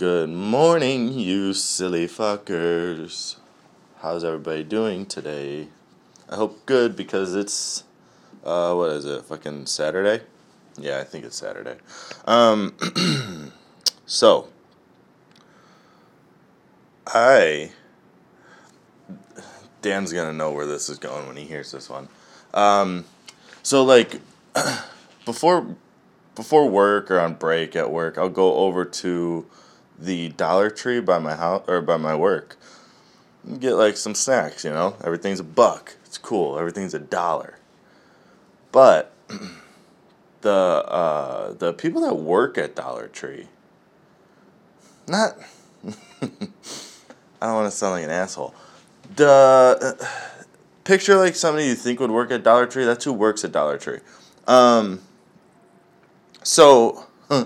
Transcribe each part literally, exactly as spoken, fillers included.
Good morning, you silly fuckers. How's everybody doing today? I hope good because it's, uh, what is it, fucking Saturday? Yeah, I think it's Saturday. Um, so, I, Dan's gonna know where this is going when he hears this one. Um, so like, before, before work or on break at work, I'll go over to the Dollar Tree by my house or by my work. Get like some snacks, you know. Everything's a buck. It's cool. Everything's a dollar. But the uh, the people that work at Dollar Tree, not. I don't want to sound like an asshole. The uh, picture like somebody you think would work at Dollar Tree. That's who works at Dollar Tree. Um. So. Huh,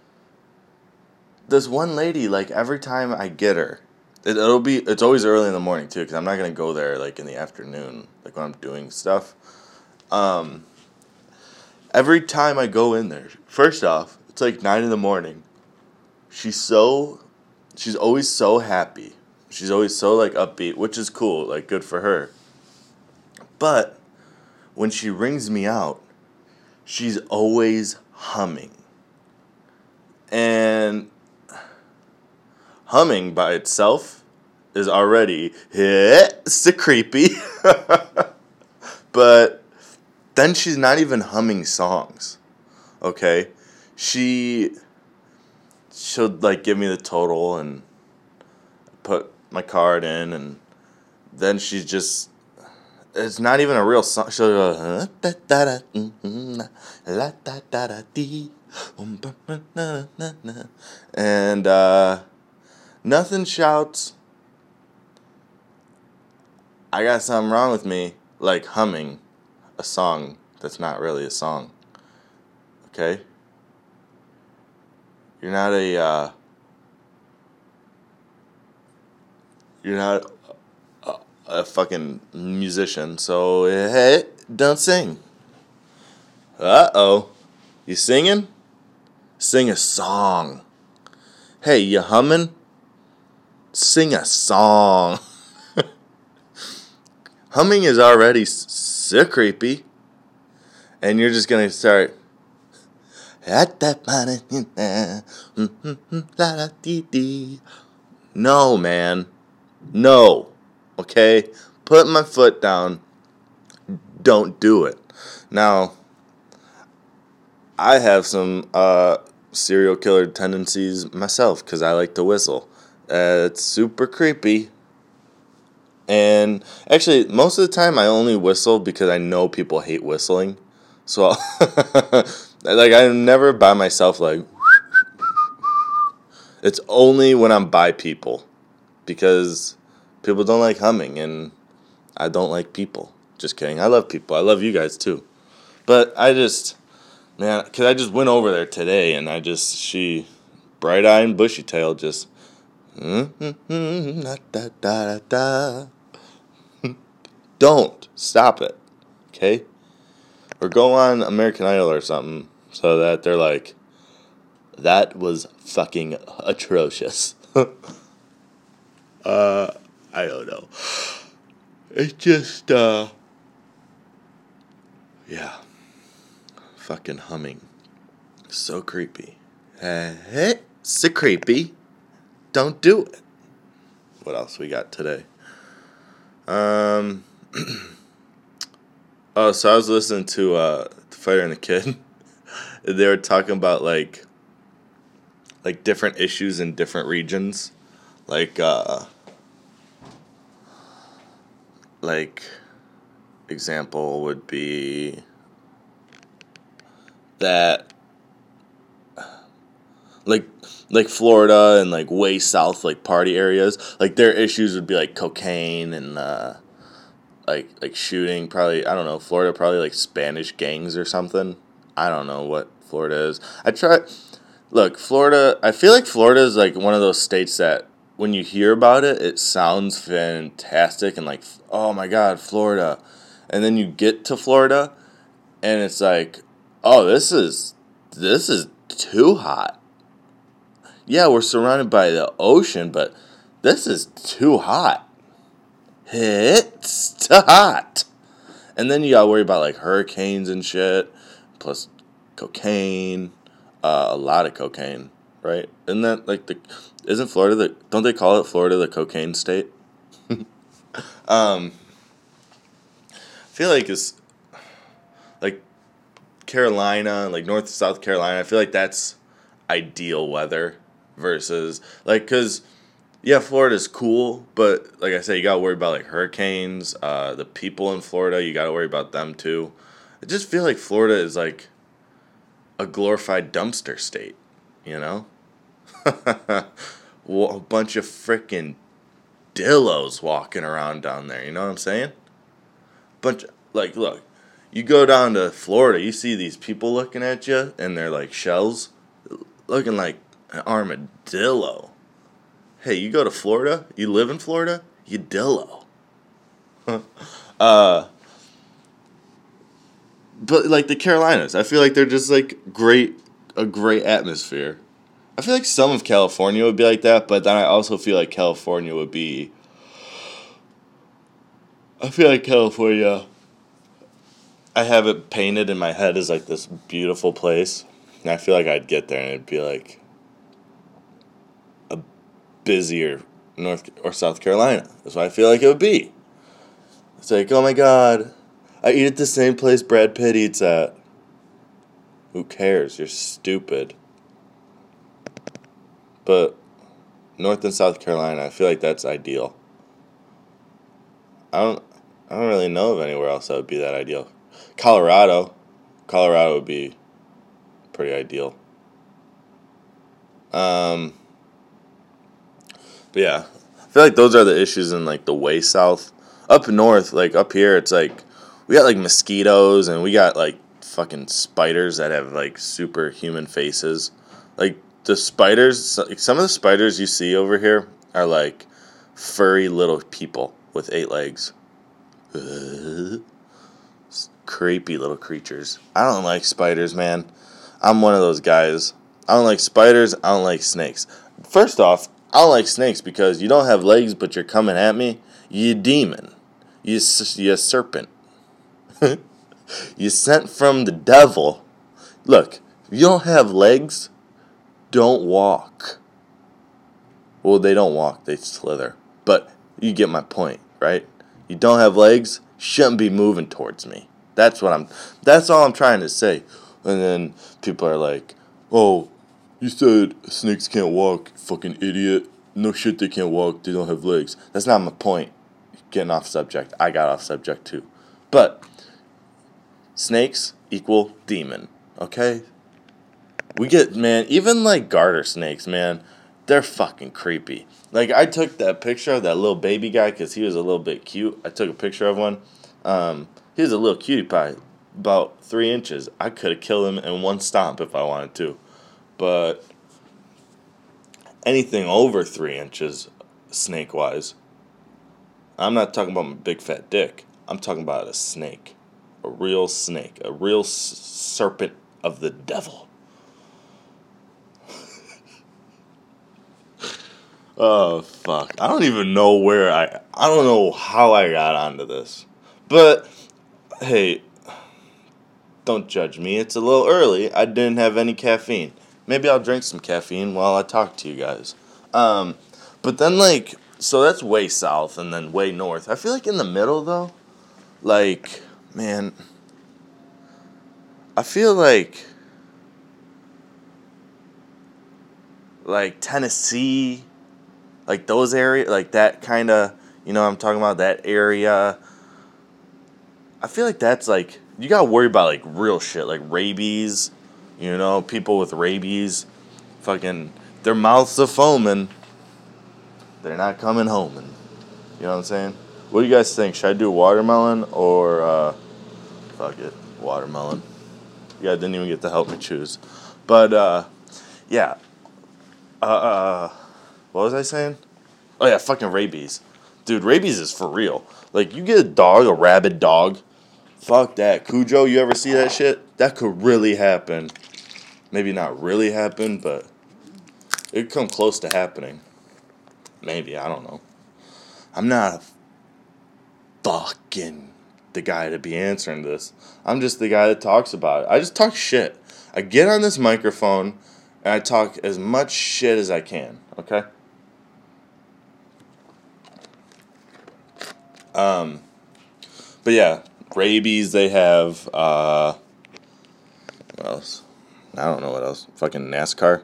this one lady, like, every time I get her, it, it'll be, it's always early in the morning, too, because I'm not going to go there, like, in the afternoon, like, when I'm doing stuff. Um, every time I go in there, first off, it's, like, nine in the morning. She's so, she's always so happy. She's always so, like, upbeat, which is cool, like, good for her. But when she rings me out, she's always humming. And humming by itself is already it's creepy. But then she's not even humming songs. Okay? She she'll like give me the total and put my card in, and then she's just it's not even a real song. She'll go da da da la da da da dee and uh nothing shouts, I got something wrong with me, like humming a song that's not really a song. Okay? You're not a, uh, you're not a, a fucking musician, so hey, don't sing. Uh-oh. You singing? Sing a song. Hey, you humming? Sing a song. Humming is already so creepy. And you're just going to start. No, man. No. Okay? Put my foot down. Don't do it. Now, I have some uh, serial killer tendencies myself because I like to whistle. Uh, it's super creepy. And actually, most of the time I only whistle because I know people hate whistling. So, like, I'm never by myself, like, it's only when I'm by people. Because people don't like humming, and I don't like people. Just kidding. I love people. I love you guys, too. But I just, man, because I just went over there today, and I just, she, bright-eyed and bushy-tailed, just, mm-hmm, da-da-da-da. Don't. Stop it. Okay? Or go on American Idol or something so that they're like, that was fucking atrocious. uh, I don't know. It's just, uh, yeah. Fucking humming. So creepy. Hey, so creepy. Don't do it. What else we got today? Um... Oh, so I was listening to uh, The Fighter and the Kid. They were talking about like, like different issues in different regions, like, uh, like, example would be that, like, like Florida and like way south, like party areas, like their issues would be like cocaine and uh, like like shooting. Probably I don't know. Florida probably like Spanish gangs or something. I don't know what Florida is. I try. Look, Florida. I feel like Florida is like one of those states that when you hear about it, it sounds fantastic and like, oh my God, Florida, and then you get to Florida, and it's like, oh, this is this is too hot. yeah, we're surrounded by the ocean, but this is too hot. It's too hot. And then you gotta worry about, like, hurricanes and shit, plus cocaine, uh, a lot of cocaine, right? Isn't that, like, the, isn't Florida the, don't they call it Florida the cocaine state? um, I feel like it's, like, Carolina, like, North and South Carolina, I feel like that's ideal weather versus, like, because, yeah, Florida's cool, but, like I said, you gotta worry about, like, hurricanes, uh, the people in Florida, you gotta worry about them, too. I just feel like Florida is, like, a glorified dumpster state, you know? Well, a bunch of freaking dillos walking around down there, you know what I'm saying? Bunch of, like, look, you go down to Florida, you see these people looking at you, and they're like shells, looking like an armadillo. Hey, you go to Florida, you live in Florida, you dillo. uh, but, like, the Carolinas, I feel like they're just, like, great, a great atmosphere. I feel like some of California would be like that, but then I also feel like California would be... I feel like California... I have it painted in my head as, like, this beautiful place. And I feel like I'd get there and it'd be, like, a busier North or South Carolina. That's what I feel like it would be. It's like, oh, my God, I eat at the same place Brad Pitt eats at. Who cares? You're stupid. But North and South Carolina, I feel like that's ideal. I don't I don't really know of anywhere else that would be that ideal. Colorado. Colorado would be pretty ideal. Um But yeah. I feel like those are the issues in, like, the way south. Up north, like up here, it's like we got, like, mosquitoes and we got, like, fucking spiders that have, like, superhuman faces. Like, the spiders, like, some of the spiders you see over here are, like, furry little people with eight legs. Uh, creepy little creatures. I don't like spiders, man. I'm one of those guys. I don't like spiders. I don't like snakes. First off, I don't like snakes because you don't have legs, but you're coming at me. You demon. You, you serpent. You sent from the devil. Look, if you don't have legs, don't walk. Well, they don't walk, they slither. But you get my point, right? You don't have legs, shouldn't be moving towards me. That's what I'm that's all I'm trying to say. And then people are like, "Oh, you said snakes can't walk, fucking idiot. No shit, they can't walk, they don't have legs." That's not my point. Getting off subject. I got off subject too. But snakes equal demon, okay? We get, man, even, like, garter snakes, man, they're fucking creepy. Like, I took that picture of that little baby guy because he was a little bit cute. I took a picture of one. Um, he was a little cutie pie, about three inches. I could have killed him in one stomp if I wanted to. But anything over three inches, snake-wise, I'm not talking about my big fat dick. I'm talking about a snake. A real snake. A real s- serpent of the devil. Oh, fuck. I don't even know where I... I don't know how I got onto this. But, hey, don't judge me. It's a little early. I didn't have any caffeine. Maybe I'll drink some caffeine while I talk to you guys. Um, but then, like... So that's way south and then way north. I feel like in the middle, though, like, man... I feel like... Like, Tennessee... Like, those areas, like, that kind of, you know what I'm talking about, that area. I feel like that's, like, you got to worry about, like, real shit, like rabies, you know, people with rabies, fucking, their mouths are foaming, they're not coming home, and, you know what I'm saying? What do you guys think? Should I do watermelon or, uh, fuck it, watermelon? Yeah, I didn't even get to help me choose. But, uh, yeah, uh, uh, what was I saying? Oh, yeah, fucking rabies. Dude, rabies is for real. Like, you get a dog, a rabid dog. Fuck that. Cujo, you ever see that shit? That could really happen. Maybe not really happen, but It'd come close to happening. Maybe, I don't know. I'm not a fucking the guy to be answering this. I'm just the guy that talks about it. I just talk shit. I get on this microphone and I talk as much shit as I can, okay? Um, but yeah, rabies they have, uh, what else? I don't know what else. Fucking NASCAR.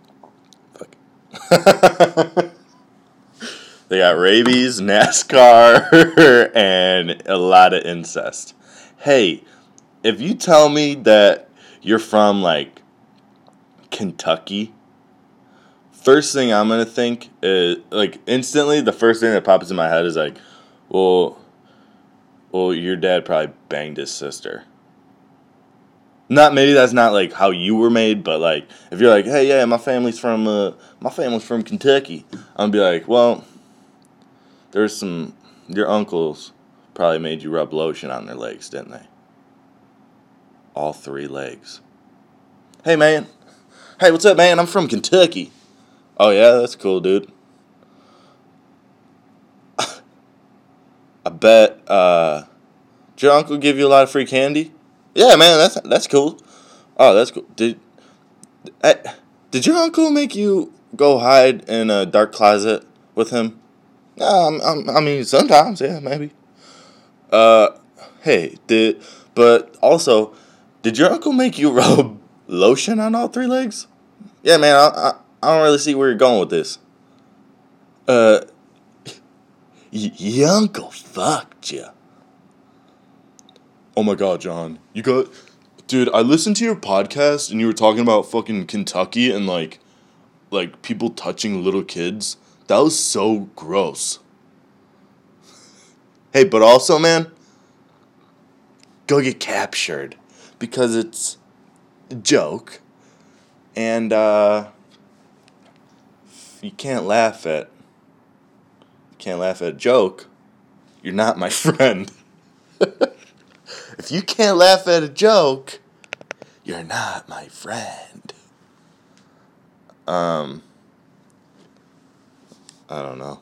Fuck. They got rabies, NASCAR, and a lot of incest. Hey, if you tell me that you're from, like, Kentucky, first thing I'm going to think is, like, instantly, the first thing that pops in my head is, like, well, well, your dad probably banged his sister. Not, maybe that's not, like, how you were made, but, like, if you're like, hey, yeah, my family's from, uh, my family's from Kentucky, I'm going to be like, well, there's some, your uncles probably made you rub lotion on their legs, didn't they? All three legs. Hey, man. Hey, what's up, man? I'm from Kentucky. Oh, yeah, that's cool, dude. I bet, uh, did your uncle give you a lot of free candy? Yeah, man, that's that's cool. Oh, that's cool. Did, I, did your uncle make you go hide in a dark closet with him? Um, um, I mean, sometimes, yeah, maybe. Uh, hey, did, but also, did your uncle make you rub lotion on all three legs? Yeah, man, I, I, I don't really see where you're going with this. Uh, y- your uncle fucked you. Oh my god, John, you got, dude, I listened to your podcast and you were talking about fucking Kentucky and like, like people touching little kids. That was so gross. Hey, but also, man, go get captured. Because it's a joke. And, uh, you can't laugh at, you can't laugh at a joke, you're not my friend. If you can't laugh at a joke, you're not my friend. Um, I don't know.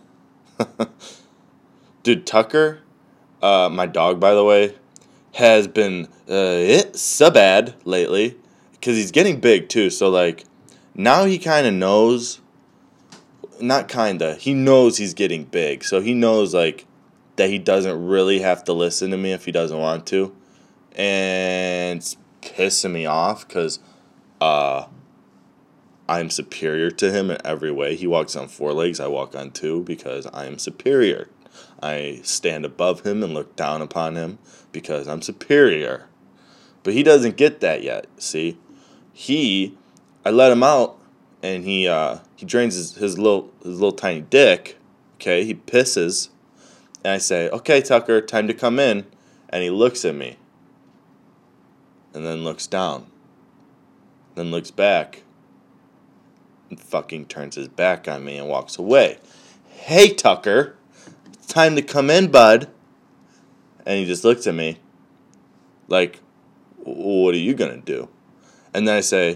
Dude, Tucker, uh, my dog, by the way, has been uh, so bad lately because he's getting big too. So like now he kind of knows, not kinda, he knows he's getting big. So he knows like that he doesn't really have to listen to me if he doesn't want to, and it's pissing me off because uh, I'm superior to him in every way. He walks on four legs, I walk on two because I am superior. I stand above him and look down upon him because I'm superior. But he doesn't get that yet, see? He, I let him out, and he uh, he drains his, his little his little tiny dick, okay? He pisses, and I say, okay, Tucker, time to come in. And he looks at me, and then looks down, then looks back, and fucking turns his back on me and walks away. Hey, Tucker, it's time to come in, bud. And he just looks at me like, what are you going to do? And then I say,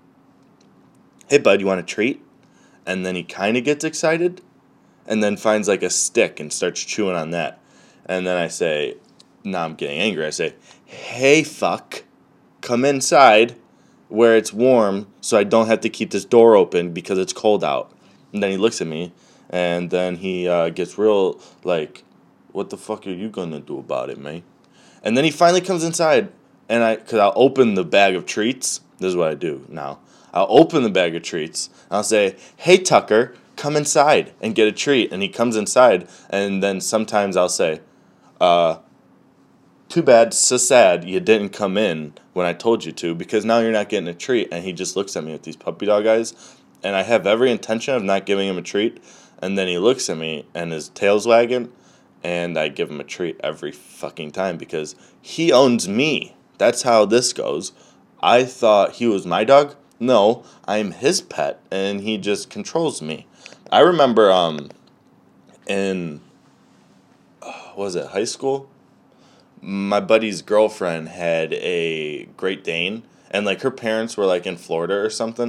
hey, bud, you want a treat? And then he kind of gets excited and then finds like a stick and starts chewing on that. And then I say, nah, I'm getting angry. I say, hey, fuck, come inside where it's warm so I don't have to keep this door open because it's cold out. And then he looks at me and then he uh, gets real like, what the fuck are you going to do about it, man? And then he finally comes inside, and I, because I'll open the bag of treats. This is what I do now. I'll open the bag of treats, and I'll say, hey, Tucker, come inside and get a treat. And he comes inside, and then sometimes I'll say, uh, too bad, so sad you didn't come in when I told you to, because now you're not getting a treat. And he just looks at me with these puppy dog eyes, and I have every intention of not giving him a treat. And then he looks at me, and his tail's wagging, and I give him a treat every fucking time because he owns me. That's how this goes. I thought he was my dog. No, I'm his pet, and he just controls me. I remember um, in, uh, what was it, high school? My buddy's girlfriend had a Great Dane, and like her parents were like in Florida or something.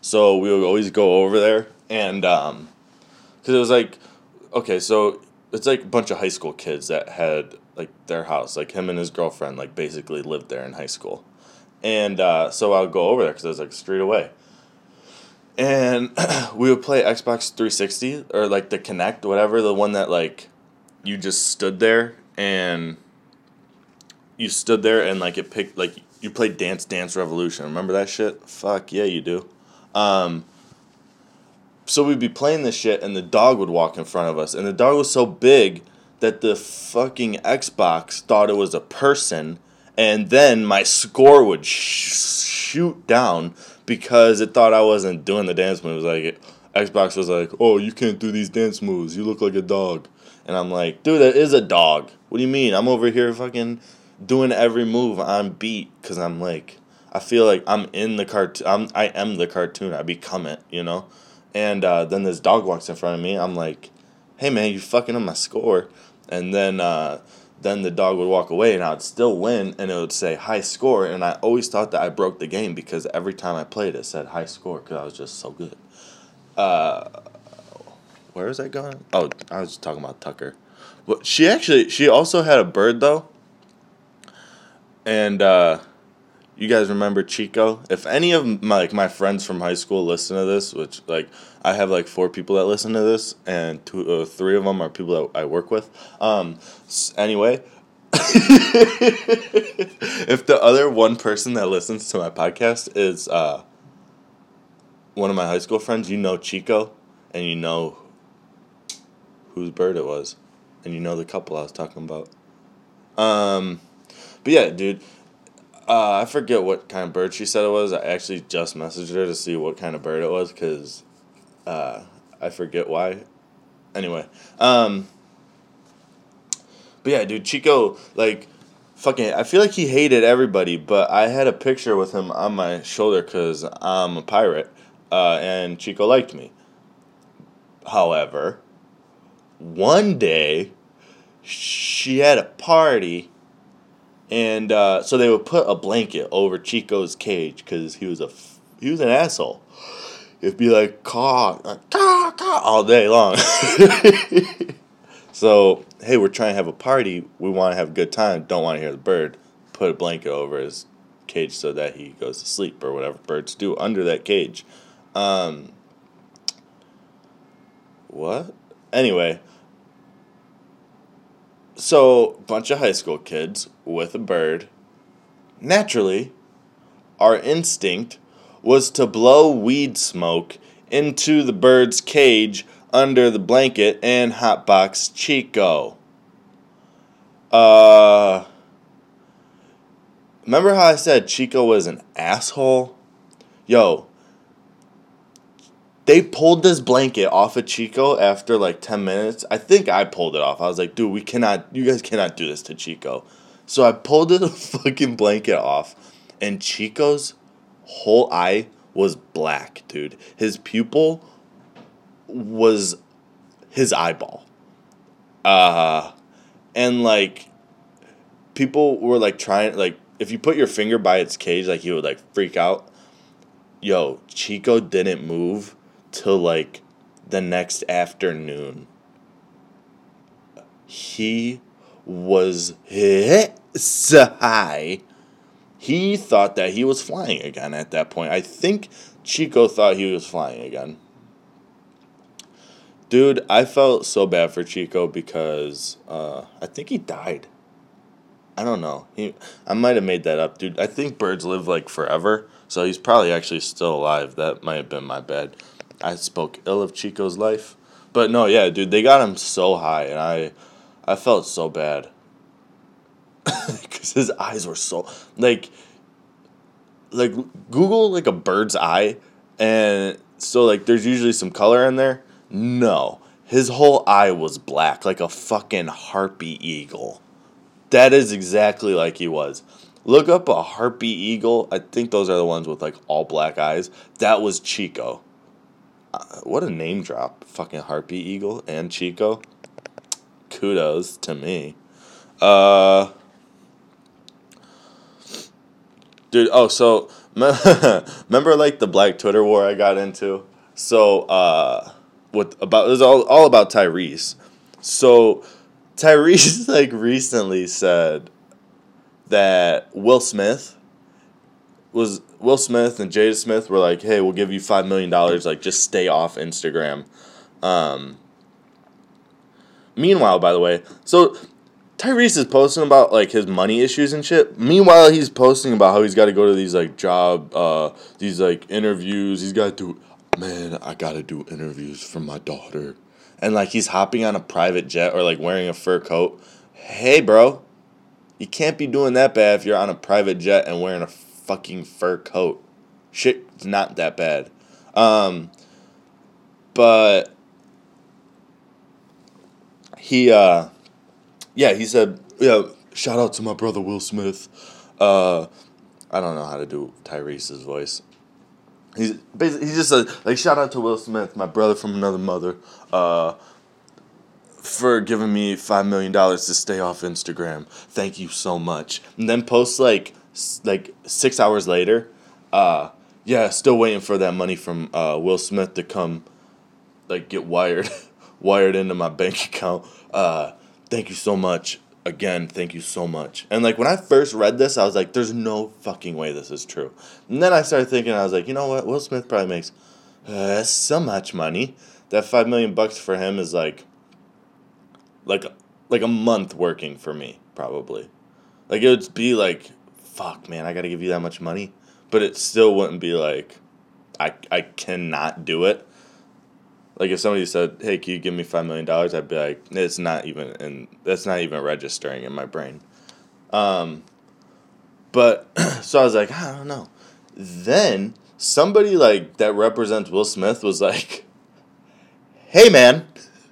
So we would always go over there, and um, because it was like, okay, so it's like a bunch of high school kids that had like their house, like him and his girlfriend, like basically lived there in high school, and uh, so I would go over there because it was like a street away, and we would play Xbox three sixty or like the Kinect, whatever, the one that like you just stood there and you stood there and like it picked like you played Dance Dance Revolution. Remember that shit? Fuck yeah, you do. Um, so we'd be playing this shit and the dog would walk in front of us, and the dog was so big that the fucking Xbox thought it was a person, and then my score would sh- shoot down because it thought I wasn't doing the dance moves. Like Xbox was like, "Oh, you can't do these dance moves. You look like a dog." And I'm like, "Dude, that is a dog. What do you mean? I'm over here fucking doing every move on beat because I'm like, I feel like I'm in the cartoon. I'm I am the cartoon. I become it, you know." And uh, then this dog walks in front of me. I'm like, "Hey man, you fucking up my score." And then uh, then the dog would walk away, and I would still win, and it would say high score. And I always thought that I broke the game because every time I played, it said high score because I was just so good. Uh, where is that going? Oh, I was talking about Tucker. Well, she actually she also had a bird though. And uh, you guys remember Chico? If any of my like my friends from high school listen to this, which like I have like four people that listen to this, and two, uh, three of them are people that I work with. Um, anyway, if the other one person that listens to my podcast is uh, one of my high school friends, you know Chico, and you know whose bird it was, and you know the couple I was talking about. Um, but yeah, dude. Uh, I forget what kind of bird she said it was. I actually just messaged her to see what kind of bird it was because uh, I forget why. Anyway. Um, but yeah, dude, Chico, like, fucking, I feel like he hated everybody, but I had a picture with him on my shoulder because I'm a pirate, uh, and Chico liked me. However, one day, she had a party. And uh, so they would put a blanket over Chico's cage because he was a f- he was an asshole. It'd be like caw, caw, caw all day long. So hey, we're trying to have a party. We want to have a good time. Don't want to hear the bird. Put a blanket over his cage so that he goes to sleep or whatever birds do under that cage. Um, what? Anyway. So, bunch of high school kids with a bird. Naturally, our instinct was to blow weed smoke into the bird's cage under the blanket and hotbox Chico. Uh, remember how I said Chico was an asshole? Yo, they pulled this blanket off of Chico after like ten minutes. I think I pulled it off. I was like, dude, we cannot, you guys cannot do this to Chico. So I pulled the fucking blanket off, and Chico's whole eye was black, dude. His pupil was his eyeball. Uh, and like, people were like trying, like, if you put your finger by its cage, like, he would like freak out. Yo, Chico didn't move till like the next afternoon. He was high. He thought that he was flying again at that point. I think Chico thought he was flying again. Dude, I felt so bad for Chico because uh, I think he died. I don't know. He, I might have made that up, dude. I think birds live like forever, so he's probably actually still alive. That might have been my bad. I spoke ill of Chico's life. But no, yeah, dude, they got him so high, and I I felt so bad. Because his eyes were so, like, like, Google, like, a bird's eye, and so, like, there's usually some color in there. No. His whole eye was black, like a fucking harpy eagle. That is exactly like he was. Look up a harpy eagle. I think those are the ones with, like, all black eyes. That was Chico. Uh, what a name drop. Fucking harpy eagle and Chico. Kudos to me. Uh... Dude, oh, so, remember, like, the Black Twitter war I got into? So, uh, with, about, it was all, all about Tyrese. So, Tyrese, like, recently said that Will Smith was, Will Smith and Jada Smith were like, hey, we'll give you five million dollars, like, just stay off Instagram. Um, meanwhile, by the way, so Tyrese is posting about, like, his money issues and shit. Meanwhile, he's posting about how he's got to go to these, like, job, uh, these, like, interviews. He's got to do, man, I got to do interviews for my daughter. And, like, he's hopping on a private jet or, like, wearing a fur coat. Hey, bro, you can't be doing that bad if you're on a private jet and wearing a fucking fur coat. Shit's not that bad. Um, but he, uh... yeah, he said, yeah, shout out to my brother Will Smith. Uh, I don't know how to do Tyrese's voice. He's basically, he just said, like, shout out to Will Smith, my brother from another mother, uh, for giving me five million dollars to stay off Instagram. Thank you so much. And then posts, like, like six hours later, uh, yeah, still waiting for that money from uh, Will Smith to come, like, get wired, wired into my bank account. Uh, Thank you so much. Again, thank you so much. And, like, when I first read this, I was like, there's no fucking way this is true. And then I started thinking, I was like, you know what? Will Smith probably makes uh, so much money. That five million bucks for him is, like, like, like a month working for me, probably. Like, it would be like, fuck, man, I got to give you that much money. But it still wouldn't be like, I, I cannot do it. Like, if somebody said, hey, can you give me five million dollars, I'd be like, it's not even, and that's not even registering in my brain. Um, but, so I was like, I don't know. Then, somebody, like, that represents Will Smith was like, hey, man,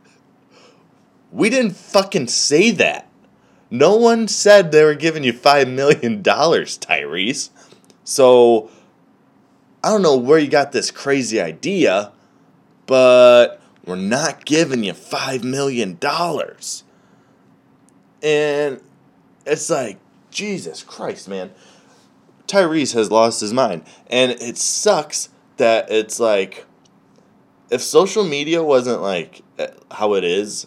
we didn't fucking say that. No one said they were giving you five million dollars, Tyrese. So, I don't know where you got this crazy idea, but we're not giving you five million dollars. And it's like, Jesus Christ, man. Tyrese has lost his mind. And it sucks that it's like, if social media wasn't like how it is,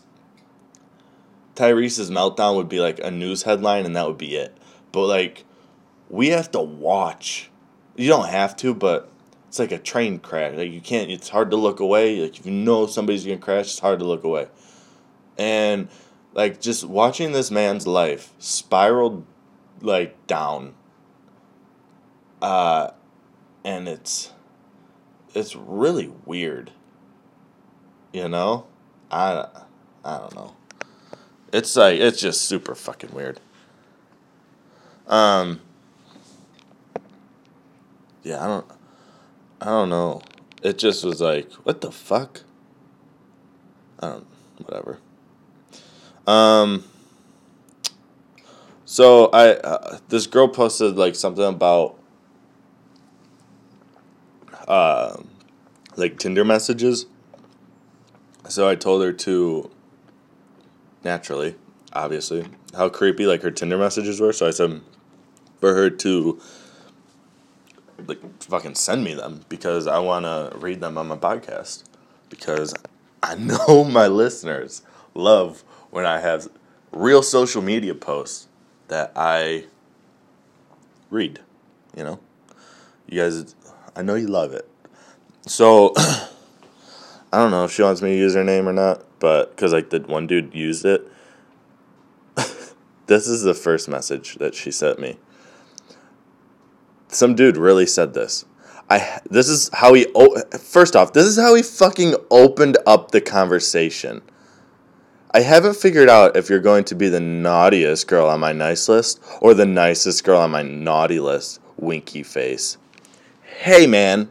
Tyrese's meltdown would be like a news headline and that would be it. But, like, we have to watch. You don't have to, but it's like a train crash. Like, you can't, it's hard to look away. Like, if you know somebody's going to crash, it's hard to look away. And, like, just watching this man's life spiral, like, down. Uh, and it's, it's really weird. You know? I, I don't know. It's like, it's just super fucking weird. Um, yeah, I don't, I don't know. It just was like, what the fuck? I don't, whatever. Um, so I, uh, this girl posted like something about, uh, like Tinder messages. So I told her to, naturally, obviously, how creepy like her Tinder messages were. So I said for her to like fucking send me them because I want to read them on my podcast, because I know my listeners love when I have real social media posts that I read, you know? You guys, I know you love it. So, I don't know if she wants me to use her name or not, but, because, like, the one dude used it. This is the first message that she sent me. Some dude really said this. I. This is how he... First off, this is how he fucking opened up the conversation. I haven't figured out if you're going to be the naughtiest girl on my nice list or the nicest girl on my naughty list. Winky face. Hey, man.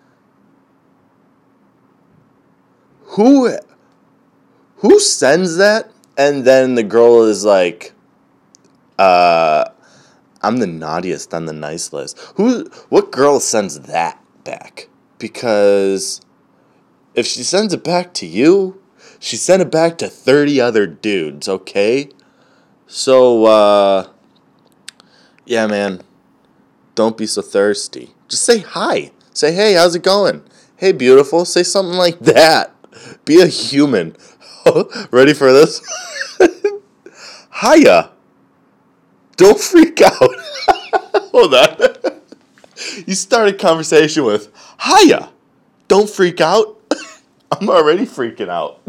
Who... Who sends that? And then the girl is like... Uh... I'm the naughtiest on the nice list. Who? What girl sends that back? Because if she sends it back to you, she sent it back to thirty other dudes, okay? So, uh, yeah, man. don't be so thirsty. Just say hi. Say, hey, how's it going? Hey, beautiful. Say something like that. Be a human. Ready for this? Hiya. Don't freak out. Hold on. You start a conversation with, hiya. Don't freak out. I'm already freaking out.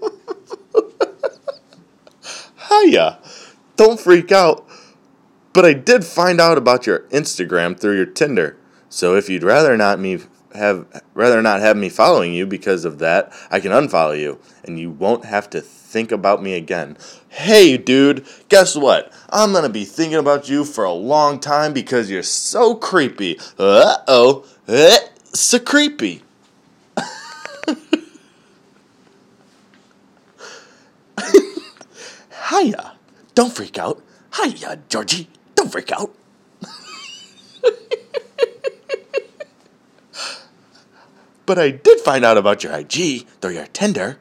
Hiya. Don't freak out. But I did find out about your Instagram through your Tinder. So if you'd rather not me have rather not have me following you because of that, I can unfollow you and you won't have to think about me again. Hey dude, guess what? I'm gonna be thinking about you for a long time because you're so creepy. Uh-oh. Uh, so creepy. Hiya. Don't freak out. Hiya, Georgie. Don't freak out. But I did find out about your I G through your Tinder.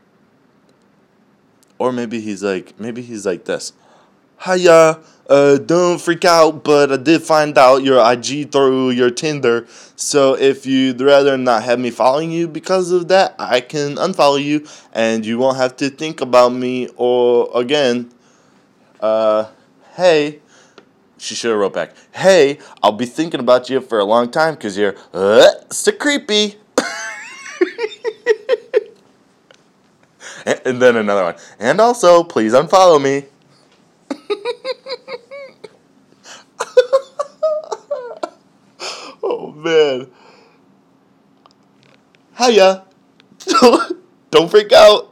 Or maybe he's like, maybe he's like this. Hiya, uh, don't freak out, but I did find out your I G through your Tinder. So if you'd rather not have me following you because of that, I can unfollow you and you won't have to think about me or again. Uh, hey. She should have wrote back, hey, I'll be thinking about you for a long time because you're uh, so creepy. and, and then another one. And also, please unfollow me. Oh, man. Hiya. Don't freak out.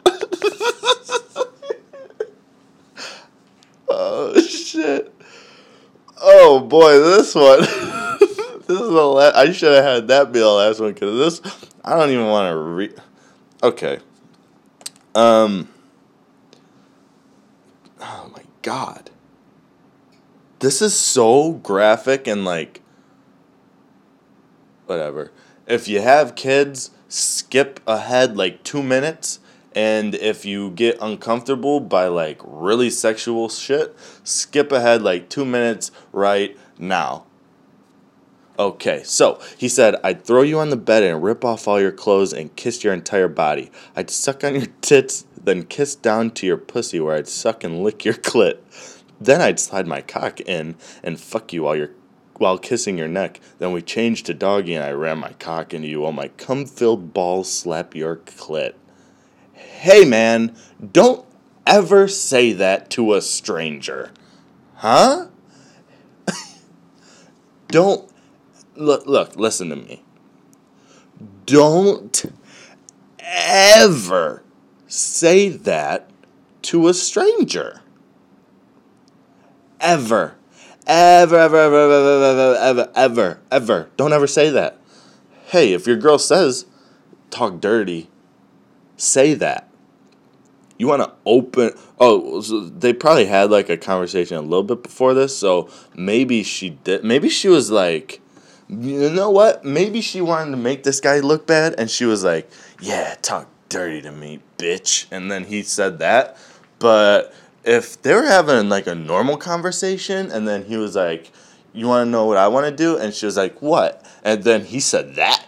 Oh, shit. Oh boy, this one. This is the last. I should have had that be the last one because this. I don't even want to read. Okay. Um. Oh my god. This is so graphic and like. Whatever. If you have kids, skip ahead like two minutes. And if you get uncomfortable by, like, really sexual shit, skip ahead, like, two minutes right now. Okay, so, he said, I'd throw you on the bed and rip off all your clothes and kiss your entire body. I'd suck on your tits, then kiss down to your pussy where I'd suck and lick your clit. Then I'd slide my cock in and fuck you while you're while kissing your neck. Then we changed to doggy and I ran my cock into you while my cum-filled balls slap your clit. Hey man, don't ever say that to a stranger. Huh? Don't, look, look, listen to me. Don't ever say that to a stranger. Ever. Ever, ever, ever, ever, ever, ever, ever, ever. Don't ever say that. Hey, if your girl says, talk dirty, say that. You want to open... Oh, so they probably had, like, a conversation a little bit before this, so maybe she did... Maybe she was like, you know what? Maybe she wanted to make this guy look bad, and she was like, yeah, talk dirty to me, bitch. And then he said that. But if they were having, like, a normal conversation, and then he was like, you want to know what I want to do? And she was like, what? And then he said that.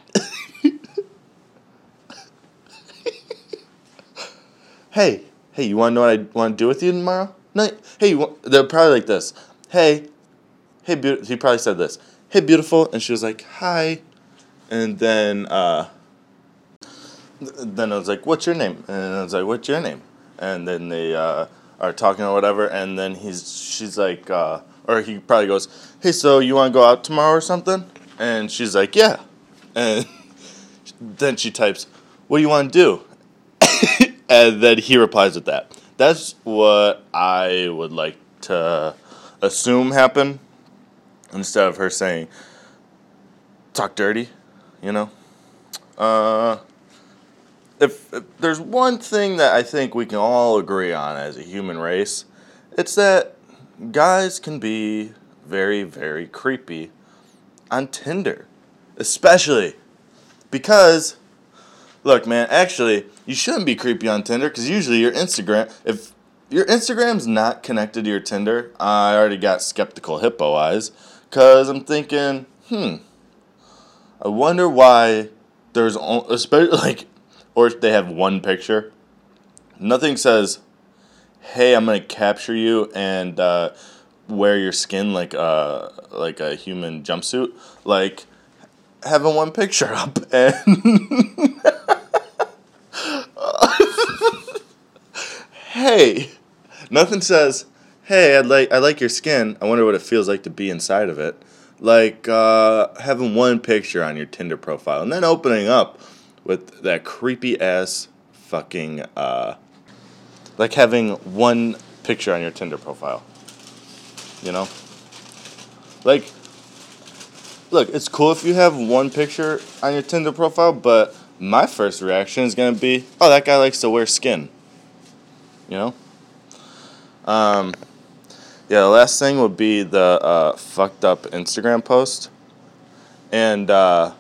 Hey, hey, you want to know what I want to do with you tomorrow? No, hey, you want, they're probably like this. Hey, hey, be- he probably said this. Hey, beautiful, and she was like, hi, and then, uh, then I was like, what's your name? And I was like, what's your name? And then they uh, are talking or whatever, and then he's, she's like, uh, or he probably goes, hey, so you want to go out tomorrow or something? And she's like, yeah, and then she types, what do you want to do? And then he replies with that. That's what I would like to assume happened. Instead of her saying, talk dirty, you know? Uh, if, if there's one thing that I think we can all agree on as a human race, it's that guys can be very, very creepy on Tinder. Especially because... Look, man, actually, you shouldn't be creepy on Tinder because usually your Instagram, if your Instagram's not connected to your Tinder, I already got skeptical hippo eyes because I'm thinking, hmm, I wonder why there's, especially like, or if they have one picture. Nothing says, hey, I'm going to capture you and uh, wear your skin like a, like a human jumpsuit. Like, having one picture up and hey, nothing says, hey, I like I like your skin. I wonder what it feels like to be inside of it. Like uh, having one picture on your Tinder profile and then opening up with that creepy ass fucking uh, like having one picture on your Tinder profile. You know, like, look, it's cool if you have one picture on your Tinder profile, but my first reaction is gonna be, oh, that guy likes to wear skin. You know. Um, yeah, the last thing would be the uh, fucked up Instagram post. And uh,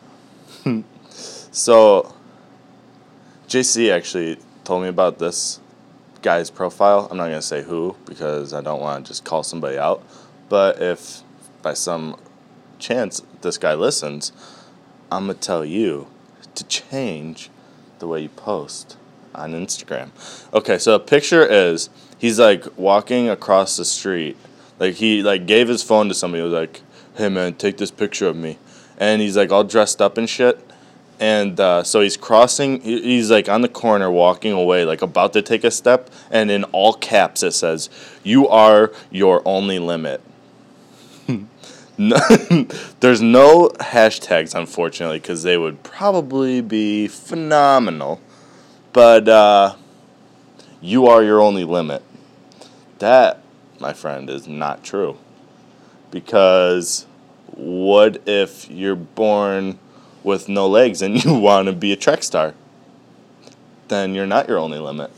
so J C actually told me about this guy's profile. I'm not going to say who because I don't want to just call somebody out. But if by some chance this guy listens, I'm going to tell you to change the way you post on Instagram. Okay, so a picture is he's like walking across the street. Like he like gave his phone to somebody. He was like, "Hey man, take this picture of me." And he's like all dressed up and shit. And uh, so he's crossing. He's like on the corner, walking away, like about to take a step. And in all caps, it says, "You are your only limit." No, there's no hashtags, unfortunately, because they would probably be phenomenal. But uh, you are your only limit. That, my friend, is not true. Because what if you're born with no legs and you want to be a track star? Then you're not your only limit.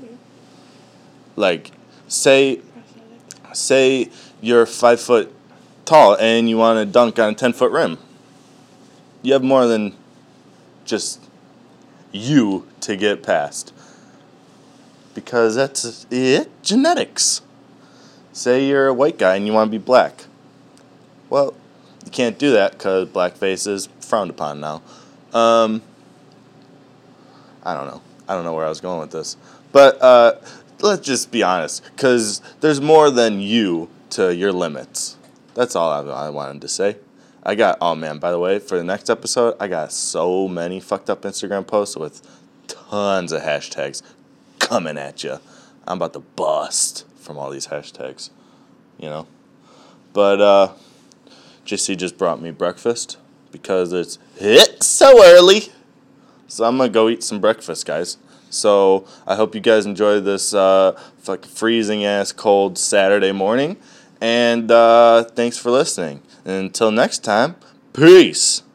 Like, say, say you're five foot tall and you want to dunk on a ten foot rim. You have more than just you to get past. Because that's it, genetics. Say you're a white guy and you want to be black. Well, you can't do that because blackface is frowned upon now. Um, I don't know. I don't know where I was going with this. But uh, let's just be honest, because there's more than you to your limits. That's all I, I wanted to say. I got, oh man, by the way, for the next episode, I got so many fucked up Instagram posts with tons of hashtags coming at you. I'm about to bust from all these hashtags, you know. But uh, J C just brought me breakfast because it's it's so early. So I'm going to go eat some breakfast, guys. So I hope you guys enjoy this uh, fucking freezing-ass cold Saturday morning. And uh, thanks for listening. And until next time, peace.